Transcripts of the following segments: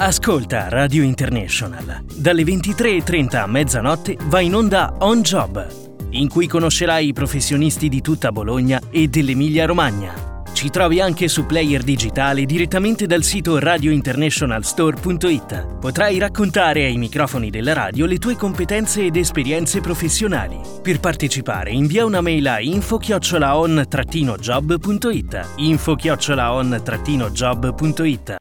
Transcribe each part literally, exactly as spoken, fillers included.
Ascolta Radio International. Dalle ventitré e trenta a mezzanotte va in onda On Job, in cui conoscerai i professionisti di tutta Bologna e dell'Emilia Romagna. Ci trovi anche su player digitale direttamente dal sito radio international store punto it. Potrai raccontare ai microfoni della radio le tue competenze ed esperienze professionali. Per partecipare invia una mail a info chiocciola on trattino job punto it. info chiocciola on trattino job punto it.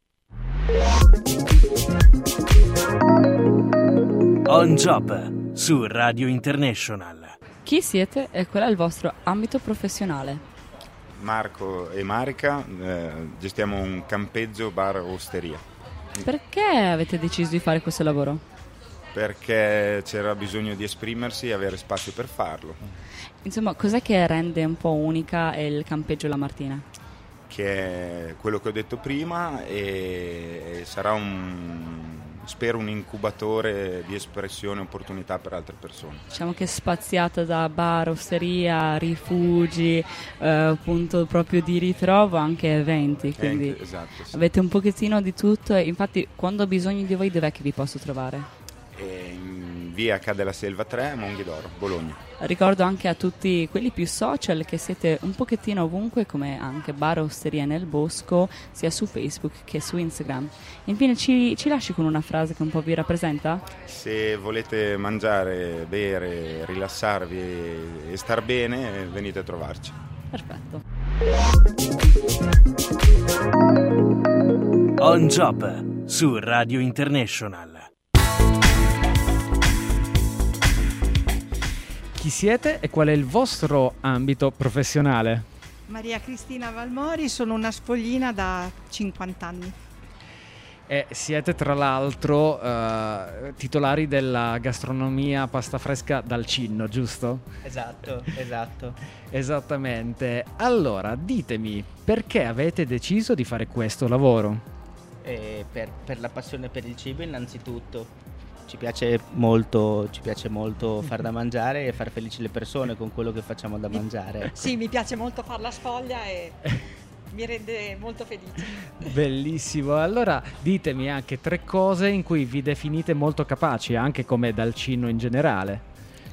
On Job su Radio International. Chi siete e qual è il vostro ambito professionale? Marco e Marica, eh, gestiamo un campeggio bar osteria. Perché avete deciso di fare questo lavoro? Perché c'era bisogno di esprimersi e avere spazio per farlo. Insomma, cos'è che rende un po' unica il campeggio La Martina? Che è quello che ho detto prima e sarà un... spero un incubatore di espressione e opportunità per altre persone. Diciamo che è spaziata da bar, osteria, rifugi, eh, punto proprio di ritrovo, anche eventi, quindi anche, esatto, sì. Avete un pochettino di tutto e infatti quando ho bisogno di voi dov'è che vi posso trovare? E in via Ca' della Selva tre, Monghidoro, Bologna. Ricordo anche a tutti quelli più social che siete un pochettino ovunque, come anche Bar Osteria nel Bosco, sia su Facebook che su Instagram. Infine ci, ci lasci con una frase che un po' vi rappresenta? Se volete mangiare, bere, rilassarvi e, e star bene, venite a trovarci. Perfetto. On Job su Radio International. Chi siete e qual è il vostro ambito professionale? Maria Cristina Valmori, sono una sfoglina da cinquanta anni. E siete tra l'altro uh, titolari della gastronomia pasta fresca dal Cinno, giusto? Esatto, esatto. Esattamente. Allora, ditemi, perché avete deciso di fare questo lavoro? E per, per la passione per il cibo innanzitutto. Ci piace molto, ci piace molto far da mangiare e far felici le persone con quello che facciamo da mangiare. Sì, mi piace molto far la sfoglia e mi rende molto felice. Bellissimo. Allora ditemi anche tre cose in cui vi definite molto capaci, anche come dal Cinno in generale.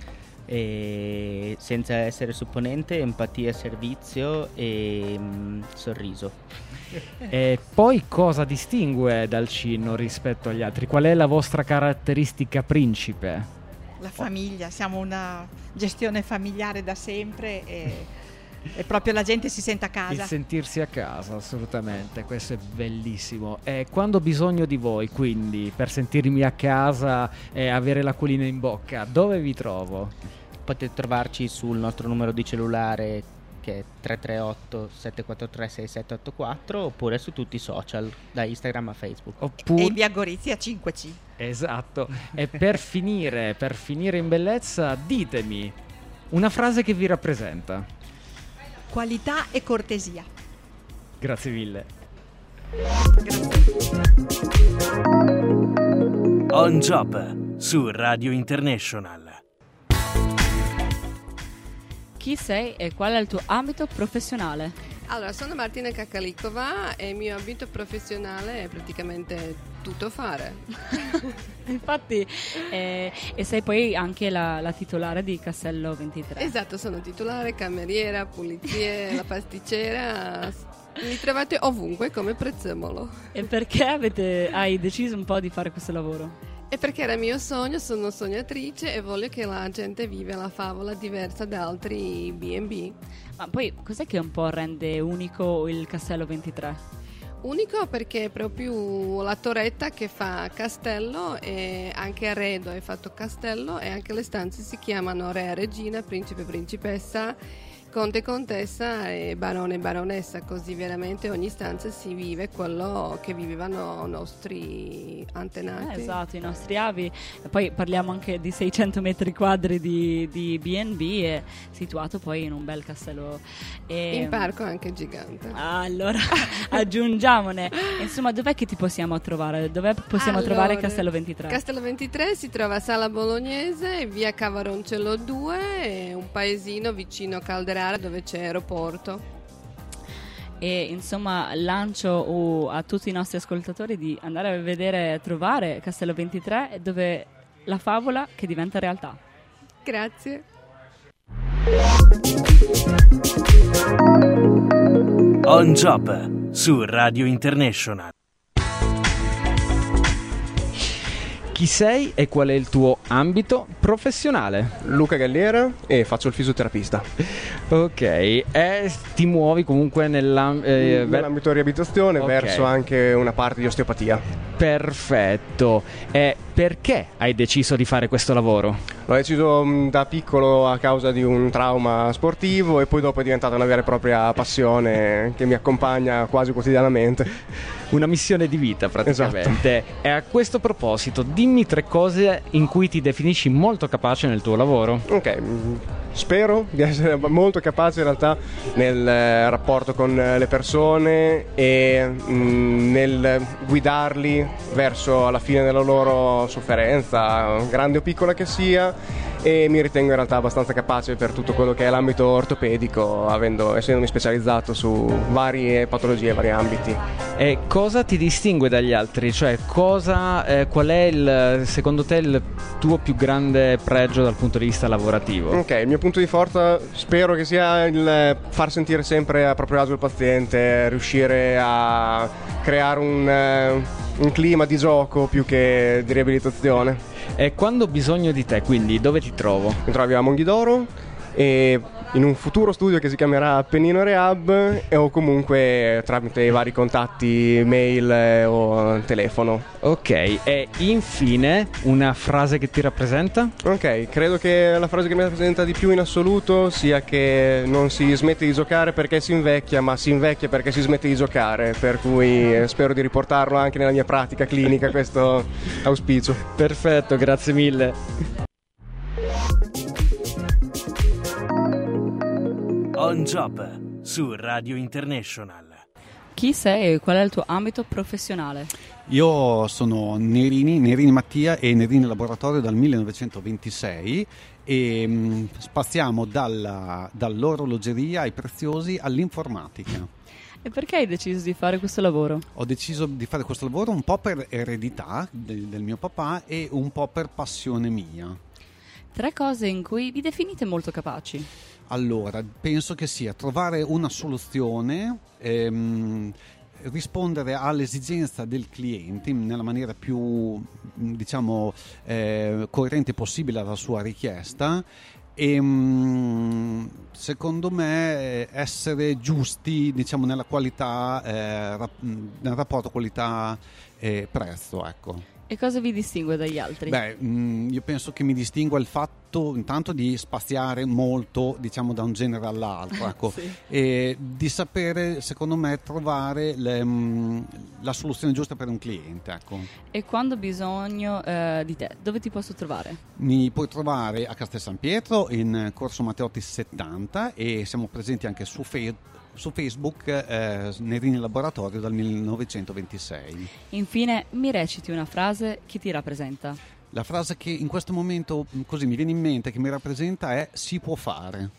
E senza essere supponente, empatia, servizio e mm, sorriso. E poi cosa distingue dal Cinno rispetto agli altri? Qual è la vostra caratteristica principe? La famiglia, siamo una gestione familiare da sempre e, e proprio la gente si sente a casa. Il sentirsi a casa, assolutamente, questo è bellissimo. E quando ho bisogno di voi, quindi, per sentirmi a casa e avere l'acquolina in bocca, dove vi trovo? Potete trovarci sul nostro numero di cellulare che è tre tre otto sette quattro tre sei sette otto quattro oppure su tutti i social, da Instagram a Facebook. Oppure... E in via Gorizia cinque C. Esatto. E per finire, per finire in bellezza, ditemi una frase che vi rappresenta. Qualità e cortesia. Grazie mille. Grazie. On Job su Radio International. Chi sei e qual è il tuo ambito professionale? Allora, sono Martina Cacalicova e il mio ambito professionale è praticamente tutto fare. Infatti, eh, e sei poi anche la, la titolare di Castello ventitré. Esatto, sono titolare, cameriera, pulizie, la pasticcera. Mi trovate ovunque come prezzemolo. E perché avete, hai deciso un po' di fare questo lavoro? E perché era mio sogno, sono sognatrice e voglio che la gente viva la favola diversa da altri B and B. Ma poi cos'è che un po' rende unico il Castello ventitré? Unico perché è proprio la torretta che fa castello e anche arredo è fatto castello e anche le stanze si chiamano Re e Regina, Principe e Principessa, Conte e Contessa e Barone e Baronessa, così veramente ogni stanza si vive quello che vivevano i nostri antenati. Eh, esatto, i nostri avi. E poi parliamo anche di seicento metri quadri di, di B and B e situato poi in un bel castello. E... in parco anche gigante. Ah, allora aggiungiamone. Insomma, dov'è che ti possiamo trovare? Dove possiamo allora, trovare Castello ventitré? Castello ventitré si trova a Sala Bolognese, via Cavaroncello due, un paesino vicino a Calderara dove c'è aeroporto. E insomma lancio uh, a tutti i nostri ascoltatori di andare a vedere, trovare Castello ventitré, dove la favola che diventa realtà. Grazie. On Job su Radio International. Chi sei e qual è il tuo ambito professionale? Luca Galliera e faccio il fisioterapista. Ok, e ti muovi comunque nell'am- eh, nell'ambito riabilitazione, okay. verso anche una parte di osteopatia. Perfetto. E perché hai deciso di fare questo lavoro? L'ho deciso mh, da piccolo a causa di un trauma sportivo e poi dopo è diventata una vera e propria passione che mi accompagna quasi quotidianamente. Una missione di vita praticamente. Esatto. E a questo proposito, dimmi tre cose in cui ti definisci molto capace nel tuo lavoro. Ok, spero di essere molto capace in realtà nel eh, rapporto con le persone e mh, nel guidarli verso la fine della loro sofferenza, grande o piccola che sia, e mi ritengo in realtà abbastanza capace per tutto quello che è l'ambito ortopedico, avendo, essendomi specializzato su varie patologie, vari ambiti. E cosa ti distingue dagli altri? Cioè, cosa, eh, qual è il, secondo te il tuo più grande pregio dal punto di vista lavorativo? Ok, il mio punto di forza spero che sia il far sentire sempre a proprio agio il paziente, riuscire a creare un, un clima di gioco più che di riabilitazione. E quando ho bisogno di te, quindi, dove ti trovo? Mi trovi a Monghidoro e in un futuro studio che si chiamerà Appennino Rehab, e o comunque tramite i vari contatti mail o telefono. Ok, e infine una frase che ti rappresenta? Ok, credo che la frase che mi rappresenta di più in assoluto sia che non si smette di giocare perché si invecchia, ma si invecchia perché si smette di giocare, per cui spero di riportarlo anche nella mia pratica clinica, questo auspicio. Perfetto, grazie mille. On Job su Radio International. Chi sei e qual è il tuo ambito professionale? Io sono Nerini, Nerini Mattia e Nerini Laboratorio dal millenovecentoventisei e mh, spaziamo dalla, dall'orologeria ai preziosi all'informatica. E perché hai deciso di fare questo lavoro? Ho deciso di fare questo lavoro un po' per eredità del, del mio papà e un po' per passione mia. Tre cose in cui vi definite molto capaci. Allora, penso che sia trovare una soluzione, ehm, rispondere all'esigenza del cliente nella maniera più, diciamo, eh, coerente possibile alla sua richiesta e, mh, secondo me, essere giusti, diciamo, nella qualità, eh, rap- nel rapporto qualità-prezzo, ecco. E cosa vi distingue dagli altri? Beh, mh, io penso che mi distingua il fatto intanto di spaziare molto, diciamo, da un genere all'altro, ecco, Sì. E di sapere, secondo me, trovare le, mh, la soluzione giusta per un cliente, ecco. E quando ho bisogno eh, di te, dove ti posso trovare? Mi puoi trovare a Castel San Pietro in Corso Matteotti settanta e siamo presenti anche su Facebook. Su Facebook eh, Nerini Laboratorio dal millenovecentoventisei. Infine, mi reciti una frase che ti rappresenta. La frase che in questo momento così mi viene in mente, che mi rappresenta, è si può fare.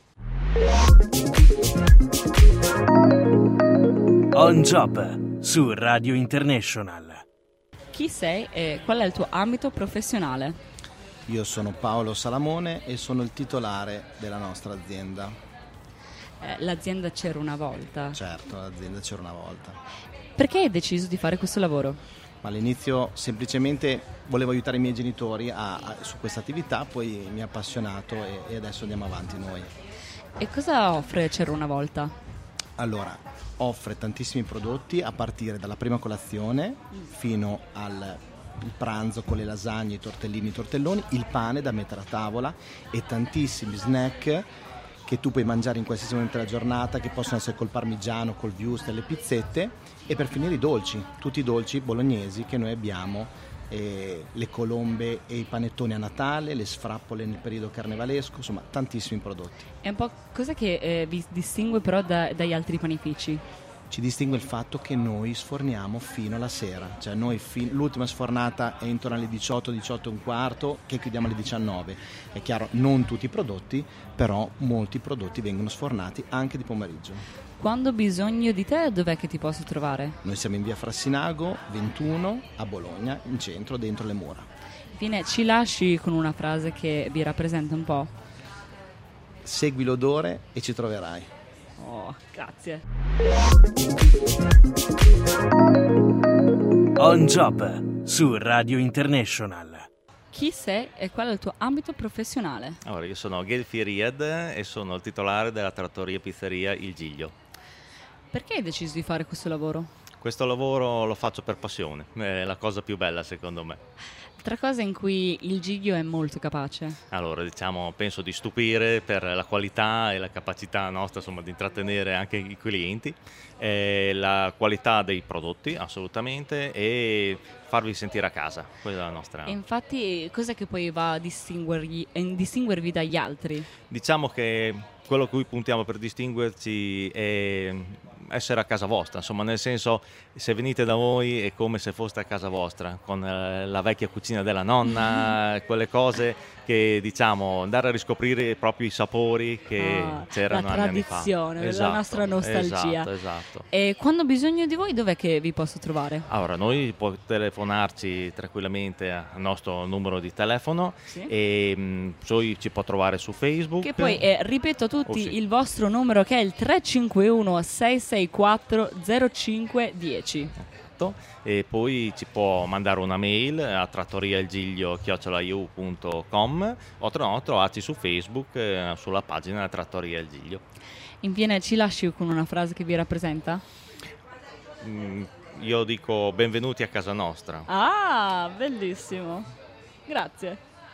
On Job su Radio International. Chi sei e qual è il tuo ambito professionale? Io sono Paolo Salamone e sono il titolare della nostra azienda. Eh, l'azienda c'era una volta. Certo, l'azienda c'era una volta. Perché hai deciso di fare questo lavoro? Ma all'inizio semplicemente volevo aiutare i miei genitori a, a, su questa attività, poi mi ha appassionato e, e adesso andiamo avanti noi. E cosa offre C'era una volta? Allora, offre tantissimi prodotti a partire dalla prima colazione fino al il pranzo con le lasagne, i tortellini, i tortelloni, il pane da mettere a tavola e tantissimi snack che tu puoi mangiare in qualsiasi momento della giornata, che possono essere col parmigiano, col wurstel, le pizzette, e per finire i dolci, tutti i dolci bolognesi che noi abbiamo, eh, le colombe e i panettoni a Natale, le sfrappole nel periodo carnevalesco, insomma tantissimi prodotti. È un po' cosa che eh, vi distingue però da, dagli altri panifici? ci distingue il fatto che noi sforniamo fino alla sera, cioè noi fi- l'ultima sfornata è intorno alle diciotto, diciotto e un quarto, che chiudiamo alle diciannove. È chiaro, non tutti i prodotti, però molti prodotti vengono sfornati anche di pomeriggio. Quando ho bisogno di te, dov'è che ti posso trovare? Noi siamo in via Frassinago ventuno a Bologna, in centro, dentro le mura. Infine, ci lasci con una frase che vi rappresenta un po'? Segui l'odore e ci troverai. Oh, grazie. On Job su Radio International. Chi sei e qual è il tuo ambito professionale? Allora, io sono Gelfi Ried e sono il titolare della trattoria e pizzeria Il Giglio. Perché hai deciso di fare questo lavoro? Questo lavoro lo faccio per passione, è la cosa più bella secondo me. Altra cosa in cui il Giglio è molto capace. Allora, diciamo, penso di stupire per la qualità e la capacità nostra, insomma, di intrattenere anche i clienti, eh, la qualità dei prodotti, assolutamente, e farvi sentire a casa. Quella è la nostra. E infatti, cos'è che poi va a distinguervi, a distinguervi dagli altri? Diciamo che quello a cui puntiamo per distinguerci è essere a casa vostra, insomma, nel senso, se venite da noi è come se foste a casa vostra, con eh, la vecchia cucina della nonna, quelle cose che, diciamo, andare a riscoprire proprio i sapori che ah, c'erano la anni fa. tradizione, Esatto, la nostra nostalgia. Esatto, esatto. E quando ho bisogno di voi, dov'è che vi posso trovare? Allora, noi può telefonarci tranquillamente al nostro numero di telefono, sì. E mh, poi ci può trovare su Facebook. Che poi, eh, ripeto a tutti, oh, sì. il vostro numero, che è il tre cinque uno sei sei quattro zero cinque uno zero. E poi ci può mandare una mail a trattoriailgiglio chiocciola i u punto com o no, trovarci su Facebook, eh, sulla pagina Trattoria Il Giglio. Infine, ci lasci con una frase che vi rappresenta? Mm, io dico benvenuti a casa nostra. Ah, bellissimo. Grazie.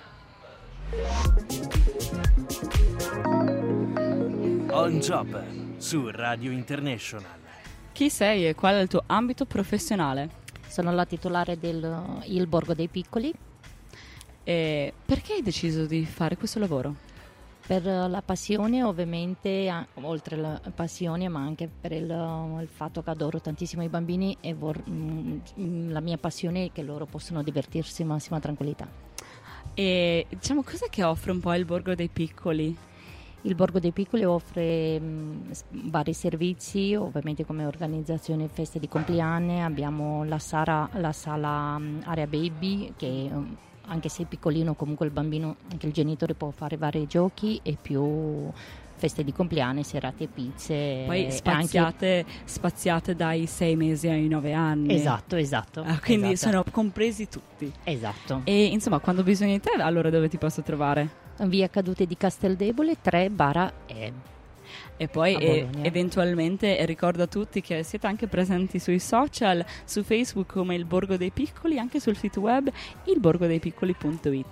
On Job su Radio International. Chi sei e qual è il tuo ambito professionale? Sono la titolare del Il Borgo dei Piccoli. E perché hai deciso di fare questo lavoro? Per la passione, ovviamente, oltre la passione, ma anche per il, il fatto che adoro tantissimo i bambini e vor, mh, la mia passione è che loro possono divertirsi in massima tranquillità. E diciamo, cos'è che offre un po' il Borgo dei Piccoli? Il Borgo dei Piccoli offre mh, vari servizi, ovviamente come organizzazione feste di compleanni. Abbiamo la sala, la sala um, area baby, che um, anche se è piccolino, comunque il bambino, anche il genitore può fare vari giochi e più feste di compleanni, serate, pizze. Poi spaziate, anche... spaziate dai sei mesi ai nove anni. Esatto, esatto. Ah, quindi esatto. sono compresi tutti. Esatto. E insomma, quando ho bisogno di te, allora dove ti posso trovare? Via Cadute di Casteldebole tre barra E. E poi e, eventualmente ricordo a tutti che siete anche presenti sui social, su Facebook come Il Borgo dei Piccoli, anche sul sito web il borgo dei piccoli punto it.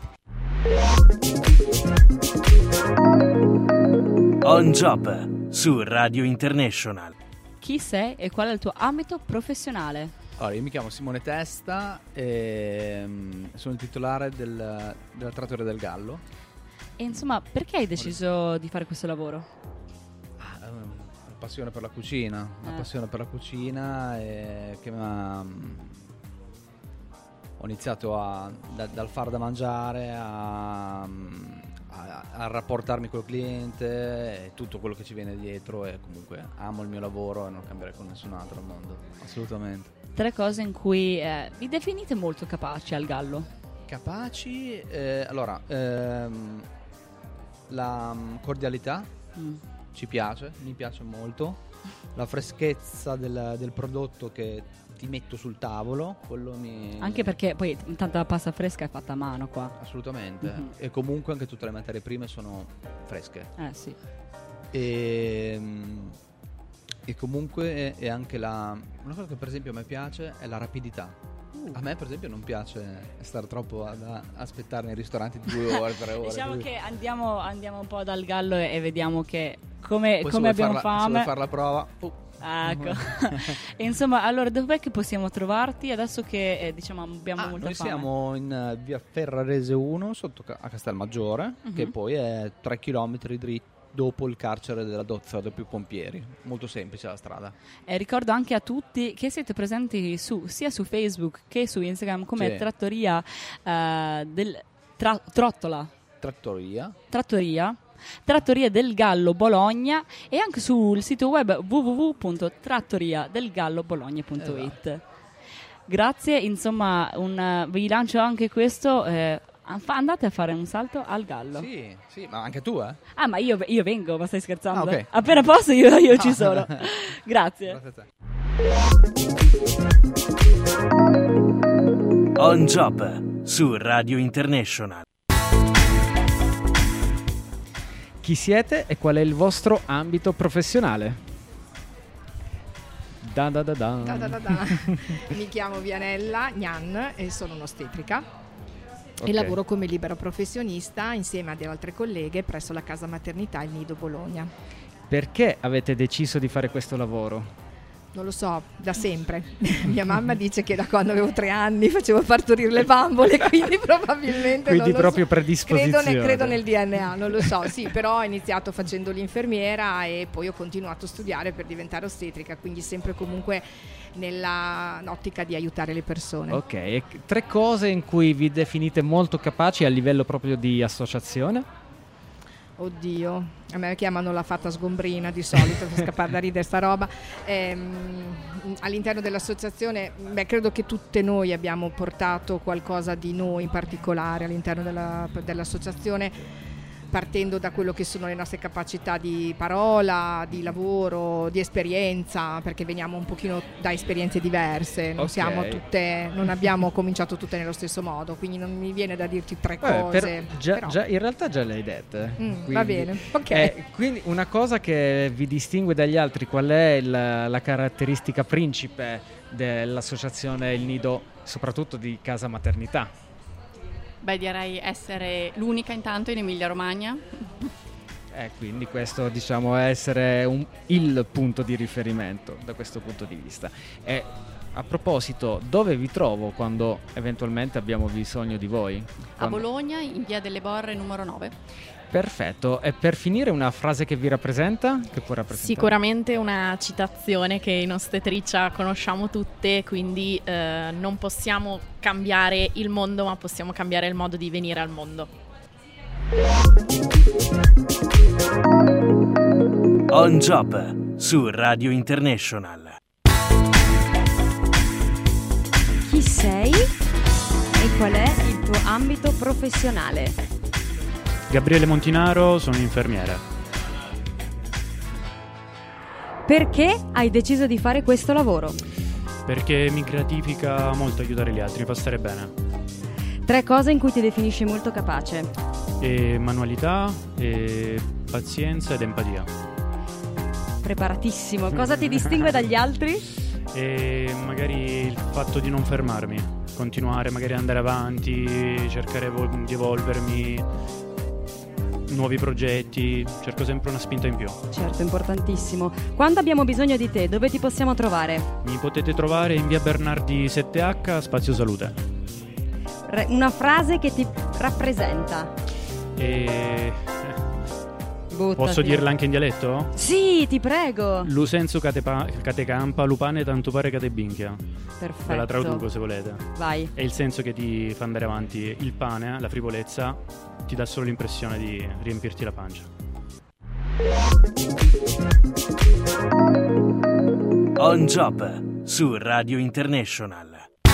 On Job su Radio International. Chi sei e qual è il tuo ambito professionale? Allora, io mi chiamo Simone Testa e um, sono il titolare del, della Trattoria del Gallo. E insomma, perché hai deciso di fare questo lavoro? Ah, una passione per la cucina, una eh. passione per la cucina e che mi ha... Ho iniziato a, da, dal far da mangiare a, a, a rapportarmi col cliente e tutto quello che ci viene dietro, e comunque amo il mio lavoro e non cambierei con nessun altro al mondo, assolutamente. Tre cose in cui eh, vi definite molto capaci al gallo. Capaci? Eh, allora, ehm, la cordialità mm. ci piace, mi piace molto. La freschezza del, del prodotto che ti metto sul tavolo, quello mi... Anche perché poi tanta pasta fresca è fatta a mano qua. Assolutamente. Mm-hmm. E comunque anche tutte le materie prime sono fresche. Eh sì. E, e comunque è, è anche la... Una cosa che per esempio a me piace è la rapidità. A me per esempio non piace stare troppo ad aspettare nei ristoranti due ore, tre ore. Diciamo che andiamo, andiamo un po' dal gallo e, e vediamo che come, Poi come abbiamo farla, fame. Se vuoi fare la prova. Uh. Ah, ecco. E insomma, allora dov'è che possiamo trovarti adesso che eh, diciamo abbiamo ah, molta noi fame? Noi siamo in uh, via Ferrarese uno sotto a Castelmaggiore, uh-huh. che poi è tre chilometri dritti dopo il carcere della Dozza più Pompieri. Molto semplice la strada. E ricordo anche a tutti che siete presenti su, sia su Facebook che su Instagram come Sì. Trattoria eh, del tra, Trottola Trattoria. Trattoria Trattoria del Gallo Bologna, e anche sul sito web w w w punto trattoria del gallo bologna punto i t. Grazie, insomma, un, vi lancio anche questo. Eh, andate a fare un salto al Gallo. Sì, sì, ma anche tu, eh? Ah, ma io, io vengo, ma stai scherzando? Ah, ok. Appena posso io, io ci sono. Grazie. Grazie a te. On Job su Radio International. Chi siete e qual è il vostro ambito professionale? Da da da da. Da da da da. Mi chiamo Vianella Gnan e sono un'ostetrica. Ok. E lavoro come libero professionista insieme a delle altre colleghe presso la casa maternità Il Nido Bologna. Perché avete deciso di fare questo lavoro? Non lo so, da sempre. Mia mamma dice che da quando avevo tre anni facevo partorire le bambole, quindi probabilmente Quindi non lo proprio so. predisposizione. Credo, ne- credo nel D N A, non lo so, sì, però ho iniziato facendo l'infermiera e poi ho continuato a studiare per diventare ostetrica, quindi sempre comunque nella ottica di aiutare le persone. Ok, e tre cose in cui vi definite molto capaci a livello proprio di associazione? Oddio, a me chiamano la fatta sgombrina di solito per scappare da ridere sta roba. Ehm, all'interno dell'associazione, beh, credo che tutte noi abbiamo portato qualcosa di noi in particolare all'interno della, dell'associazione, partendo da quello che sono le nostre capacità di parola, di lavoro, di esperienza, perché veniamo un pochino da esperienze diverse, non Ok. siamo tutte, non abbiamo cominciato tutte nello stesso modo, quindi non mi viene da dirti tre Eh, cose. per- già, però- già- in realtà già le hai dette. Mm, Quindi- va bene, ok. Eh, quindi una cosa che vi distingue dagli altri, qual è la, la caratteristica principe dell'associazione Il Nido, soprattutto di casa maternità? Beh, direi essere l'unica intanto in Emilia Romagna. Eh, quindi questo, diciamo, è essere un- il punto di riferimento da questo punto di vista. E a proposito, dove vi trovo quando eventualmente abbiamo bisogno di voi? A Quando- Bologna, in via delle Borre numero nove. Perfetto, e per finire una frase che vi rappresenta? Che può rappresentare? Sicuramente una citazione che in ostetricia conosciamo tutte, quindi eh, non possiamo cambiare il mondo, ma possiamo cambiare il modo di venire al mondo. On Job su Radio International. Chi sei e qual è il tuo ambito professionale? Gabriele Montinaro, sono infermiere. Perché hai deciso di fare questo lavoro? Perché mi gratifica molto aiutare gli altri, mi fa stare bene. Tre cose in cui ti definisci molto capace. E manualità, e pazienza ed empatia. Preparatissimo. Cosa ti distingue dagli altri? E magari il fatto di non fermarmi, continuare magari ad andare avanti, cercare evol- di evolvermi, nuovi progetti, cerco sempre una spinta in più. Certo, importantissimo. Quando abbiamo bisogno di te, dove ti possiamo trovare? Mi potete trovare in via Bernardi sette acca, Spazio Salute. Re- una frase che ti rappresenta. E Buttati. posso dirla anche in dialetto? Sì, ti prego. Lusenzu catepa- catecampa, lupane tanto pare catebinchia. Perfetto. Ve la traduco se volete. Vai. È il senso che ti fa andare avanti. Il pane, la frivolezza, ti dà solo l'impressione di riempirti la pancia. On Job su Radio International.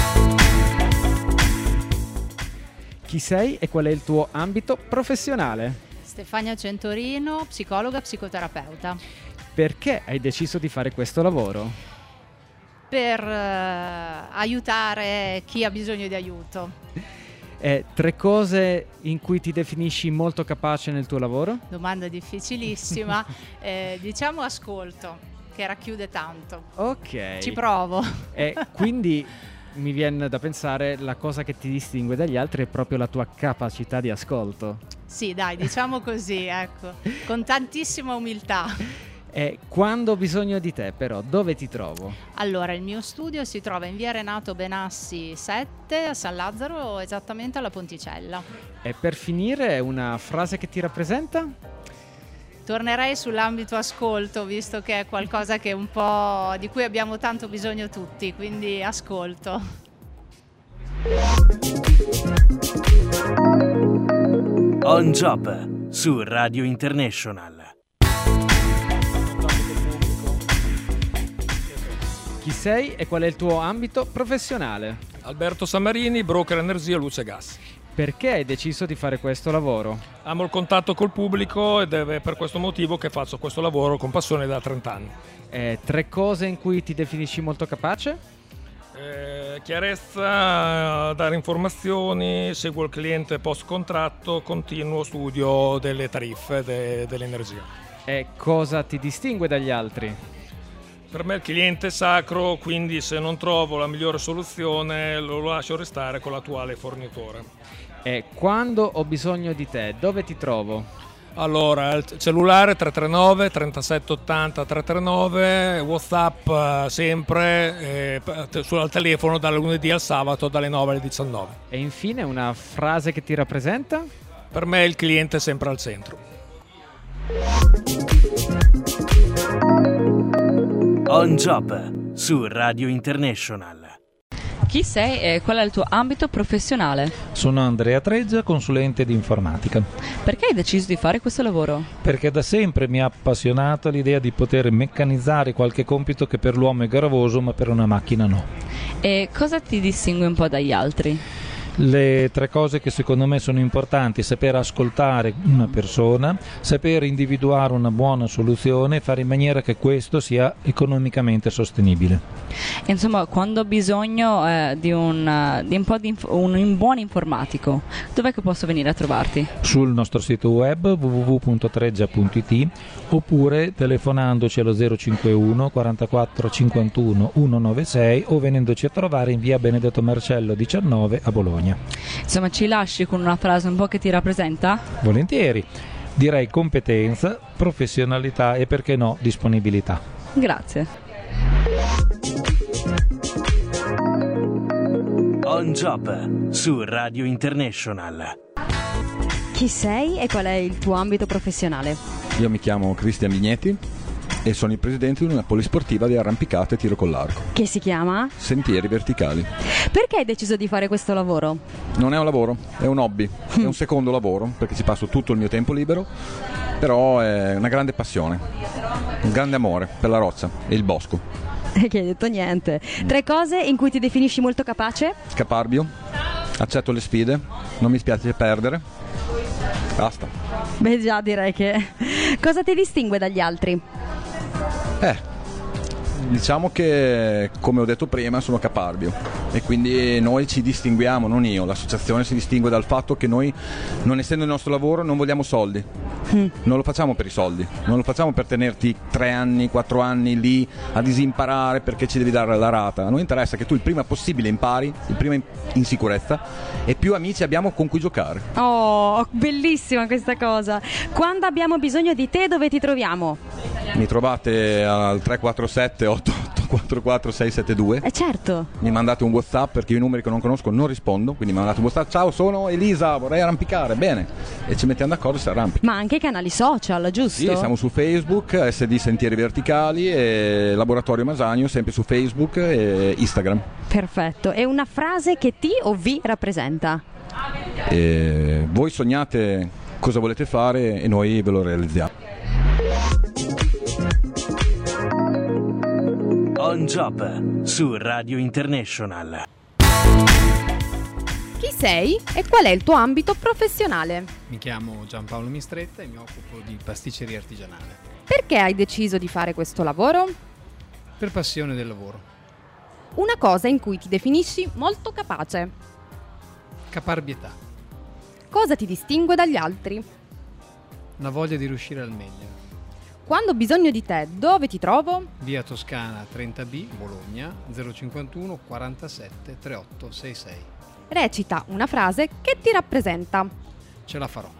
Chi sei e qual è il tuo ambito professionale? Stefania Centorino, psicologa, psicoterapeuta. Perché hai deciso di fare questo lavoro? Per eh, aiutare chi ha bisogno di aiuto. E tre cose in cui ti definisci molto capace nel tuo lavoro? Domanda difficilissima. eh, diciamo ascolto, che racchiude tanto. Ok. Ci provo. E quindi mi viene da pensare la cosa che ti distingue dagli altri è proprio la tua capacità di ascolto. Sì, dai, diciamo così, ecco, con tantissima umiltà. E quando ho bisogno di te, però, dove ti trovo? Allora, il mio studio si trova in via Renato Benassi sette a San Lazzaro, esattamente alla Ponticella. E per finire, una frase che ti rappresenta? tornerei sull'ambito ascolto, visto che è qualcosa che un po' di cui abbiamo tanto bisogno tutti, quindi ascolto. On Job su Radio International. Chi sei e qual è il tuo ambito professionale? Alberto Sammarini, broker energia, luce e gas. Perché hai deciso di fare questo lavoro? Amo il contatto col pubblico ed è per questo motivo che faccio questo lavoro con passione da trenta anni. Eh, tre cose in cui ti definisci molto capace? Eh, chiarezza, dare informazioni, seguo il cliente post contratto, continuo studio delle tariffe de- dell'energia. E cosa ti distingue dagli altri? Per me il cliente è sacro, quindi se non trovo la migliore soluzione lo lascio restare con l'attuale fornitore. E quando ho bisogno di te, dove ti trovo? Allora, il cellulare tre tre nove trentasette ottanta trecentotrentanove, WhatsApp eh, sempre, eh, sul telefono dal lunedì al sabato dalle nove alle diciannove. E infine una frase che ti rappresenta? Per me il cliente è sempre al centro. On Job su Radio International. Chi sei e qual è il tuo ambito professionale? Sono Andrea Treggia, consulente di informatica. Perché hai deciso di fare questo lavoro? Perché da sempre mi ha appassionato l'idea di poter meccanizzare qualche compito che per l'uomo è gravoso ma per una macchina no. E cosa ti distingue un po' dagli altri? Le tre cose che secondo me sono importanti: saper ascoltare una persona, saper individuare una buona soluzione e fare in maniera che questo sia economicamente sostenibile. Insomma, quando ho bisogno eh, di, un, di un po' di inf- un, un buon informatico, dov'è che posso venire a trovarti? Sul nostro sito web w w w punto treggia punto i t oppure telefonandoci allo zero cinquantuno quarantaquattro cinquantuno centonovantasei o venendoci a trovare in via Benedetto Marcello diciannove a Bologna. Insomma, ci lasci con una frase un po' che ti rappresenta? Volentieri. Direi competenza, professionalità e perché no disponibilità. Grazie. On Job su Radio International. Chi sei e qual è il tuo ambito professionale? Io mi chiamo Cristian Vignetti e sono il presidente di una polisportiva di arrampicata e tiro con l'arco. Che si chiama? Sentieri verticali. Perché hai deciso di fare questo lavoro? Non è un lavoro, è un hobby, è un secondo lavoro perché ci passo tutto il mio tempo libero, però è una grande passione, un grande amore per la roccia e il bosco. Che hai detto niente. Tre cose in cui ti definisci molto capace? Caparbio, accetto le sfide, non mi spiace perdere, basta. Beh già, direi che... Cosa ti distingue dagli altri? Eh, diciamo che, come ho detto prima, sono caparbio e quindi noi ci distinguiamo, non io, l'associazione si distingue dal fatto che noi, non essendo il nostro lavoro, non vogliamo soldi. Mm. Non lo facciamo per i soldi, non lo facciamo per tenerti tre anni, quattro anni lì a disimparare perché ci devi dare la rata. A noi interessa che tu il prima possibile impari, il prima in, in sicurezza, e più amici abbiamo con cui giocare. Oh, bellissima questa cosa. Quando abbiamo bisogno di te, dove ti troviamo? Mi trovate al tre quattro sette otto otto quattro quattro sei sette due. Eh certo. Mi mandate un WhatsApp perché io i numeri che non conosco non rispondo, quindi mi mandate un WhatsApp: ciao, sono Elisa, vorrei arrampicare. Bene, e ci mettiamo d'accordo se arrampica. Ma anche canali social, giusto? Sì, siamo su Facebook, S D Sentieri Verticali, e Laboratorio Masagno sempre su Facebook e Instagram. Perfetto. E una frase che ti o vi rappresenta? E voi sognate cosa volete fare e noi ve lo realizziamo. On Job su Radio International. Chi sei e qual è il tuo ambito professionale? Mi chiamo Giampaolo Mistretta e mi occupo di pasticceria artigianale. Perché hai deciso di fare questo lavoro? Per passione del lavoro. Una cosa in cui ti definisci molto capace. Caparbietà. Cosa ti distingue dagli altri? La voglia di riuscire al meglio. Quando ho bisogno di te, dove ti trovo? Via Toscana trenta B, Bologna, zero cinquantuno quarantasette trentotto sessantasei. Recita una frase che ti rappresenta. Ce la farò.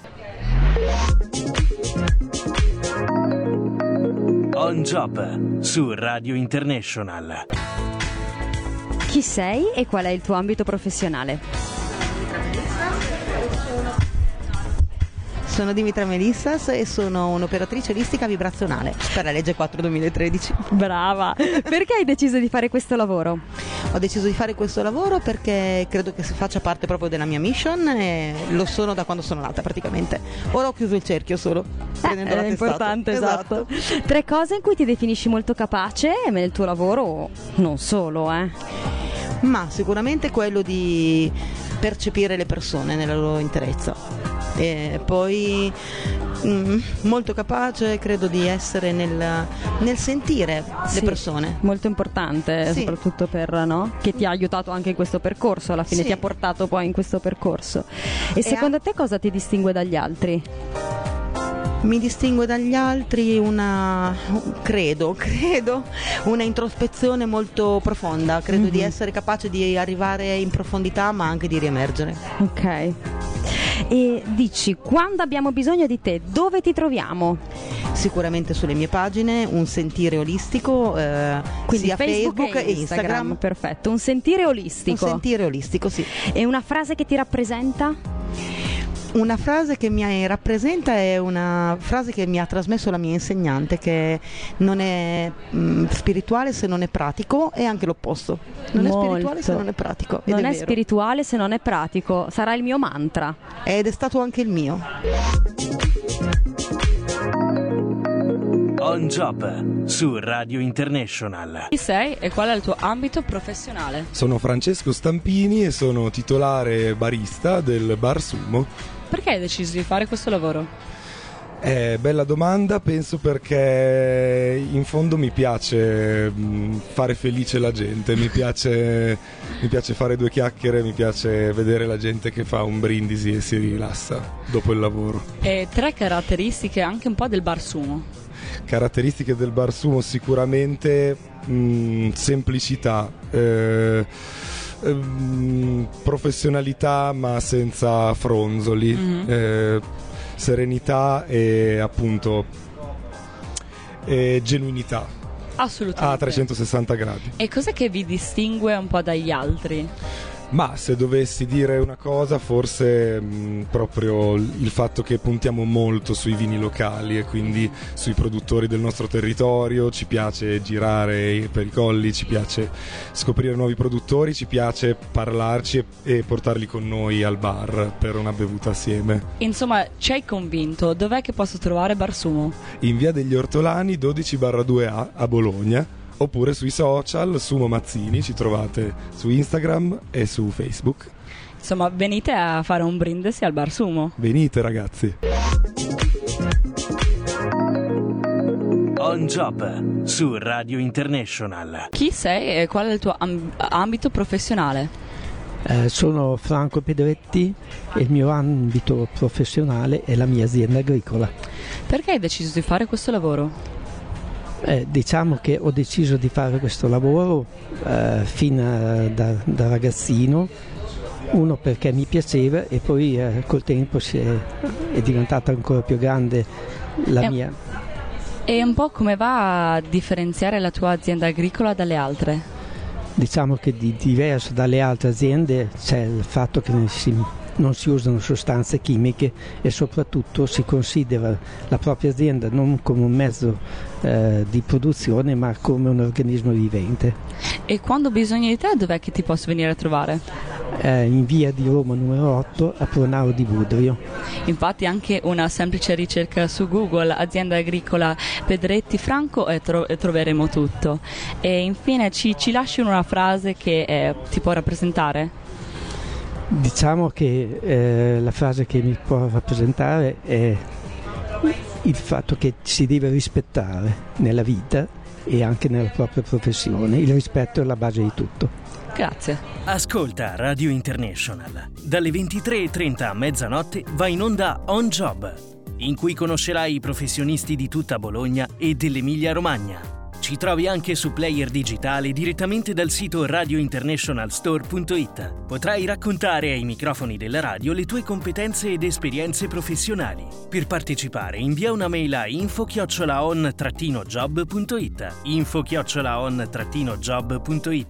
On Job su Radio International. Chi sei e qual è il tuo ambito professionale? Sono Dimitra Melissas e sono un'operatrice olistica vibrazionale per la legge quattro duemilatredici. Brava! Perché hai deciso di fare questo lavoro? Ho deciso di fare questo lavoro perché credo che si faccia parte proprio della mia mission e lo sono da quando sono nata praticamente. Ora ho chiuso il cerchio solo, prendendo Eh, la è testata. importante, esatto. Tre cose in cui ti definisci molto capace nel tuo lavoro, non solo, eh. Ma sicuramente quello di percepire le persone nella loro interezza. E poi mm, molto capace credo di essere nel, nel sentire Sì, le persone. Molto importante, Sì. soprattutto per, no? Che ti ha aiutato anche in questo percorso, alla fine Sì. ti ha portato poi in questo percorso. E, E secondo te cosa ti distingue dagli altri? Mi distingue dagli altri una, credo, credo, una introspezione molto profonda. Credo Mhm. di essere capace di arrivare in profondità ma anche di riemergere. Ok. E dici, quando abbiamo bisogno di te, dove ti troviamo? Sicuramente sulle mie pagine, un sentire olistico, eh, Quindi sia Facebook, Facebook e Instagram. Perfetto, un sentire olistico. Un sentire olistico, sì. E una frase che ti rappresenta? Una frase che mi rappresenta è una frase che mi ha trasmesso la mia insegnante, che non è mh, spirituale se non è pratico, e anche l'opposto. Non Molto. è spirituale se non è pratico. ed Non è, vero. spirituale se non è pratico, sarà il mio mantra. Ed è stato anche il mio. On Job su Radio International. Chi sei e qual è il tuo ambito professionale? Sono Francesco Stampini e sono titolare barista del Bar Sumo. Perché hai deciso di fare questo lavoro? Eh, bella domanda, penso perché in fondo mi piace mh, fare felice la gente, mi piace, mi piace fare due chiacchiere, mi piace vedere la gente che fa un brindisi e si rilassa dopo il lavoro. E tre caratteristiche anche un po' del bar sumo. Caratteristiche del Bar Sumo sicuramente mh, semplicità, eh, ehm, professionalità ma senza fronzoli, Mhm. eh, serenità e appunto e genuinità Assolutamente. a trecentosessanta gradi. E cos'è che vi distingue un po' dagli altri? Ma se dovessi dire una cosa, forse mh, proprio il fatto che puntiamo molto sui vini locali e quindi sui produttori del nostro territorio, ci piace girare per i colli, ci piace scoprire nuovi produttori, ci piace parlarci e, e portarli con noi al bar per una bevuta assieme. Insomma, ci hai convinto. Dov'è che posso trovare Bar Sumo? In via degli Ortolani dodici barra due A a Bologna, oppure sui social Sumo Mazzini, ci trovate su Instagram e su Facebook. Insomma, venite a fare un brindisi al Bar Sumo. Venite ragazzi. On Job su Radio International. Chi sei e qual è il tuo am- ambito professionale? Eh, sono Franco Pedretti e il mio ambito professionale è la mia azienda agricola. Perché hai deciso di fare questo lavoro? Eh, diciamo che ho deciso di fare questo lavoro eh, fin a- da, da ragazzino, uno perché mi piaceva e poi eh, col tempo si è, è diventata ancora più grande la Eh, mia. E un po' come va a differenziare la tua azienda agricola dalle altre? Diciamo che di diverso dalle altre aziende c'è il fatto che non si, non si usano sostanze chimiche e soprattutto si considera la propria azienda non come un mezzo eh, di produzione ma come un organismo vivente. E quando ho bisogno di te, dov'è che ti posso venire a trovare? Eh, in via di Roma numero otto a Pronaro di Budrio. Infatti anche una semplice ricerca su Google, azienda agricola Pedretti Franco, e, tro- e troveremo tutto. E infine ci, ci lasci una frase che eh, ti può rappresentare? Diciamo che eh, la frase che mi può rappresentare è il fatto che si deve rispettare nella vita e anche nella propria professione. Il rispetto è la base di tutto. Grazie. Ascolta Radio International. Dalle ventitré e trenta a mezzanotte va in onda On Job, in cui conoscerai i professionisti di tutta Bologna e dell'Emilia Romagna. Ci trovi anche su player digitale direttamente dal sito radio international store punto it. Potrai raccontare ai microfoni della radio le tue competenze ed esperienze professionali. Per partecipare invia una mail a info chiocciola on trattino job punto it. info chiocciola on trattino job punto it.